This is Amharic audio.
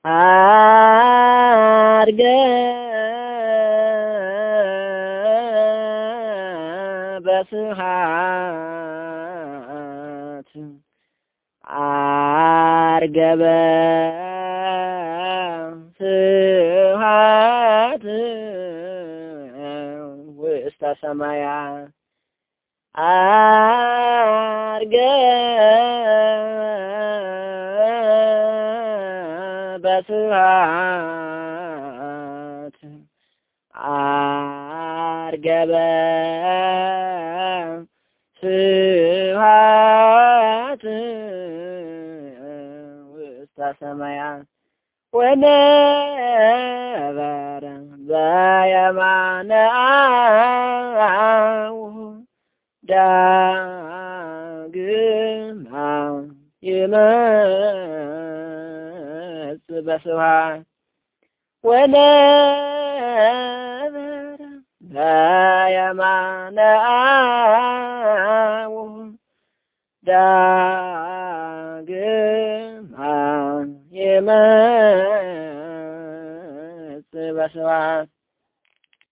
አርገ በስሃት አርገበ ስሃት ውስተ ሰማያ አርገ በስሃት አርገበ ስሃት ውስተ ሰማያ ወነበረ በየማነ አቡሁ ዳግማ ይመጽእ በስብሐት ወነበረ በየማነ አቡሁ ዳግማ ይመጽእ በስብሐት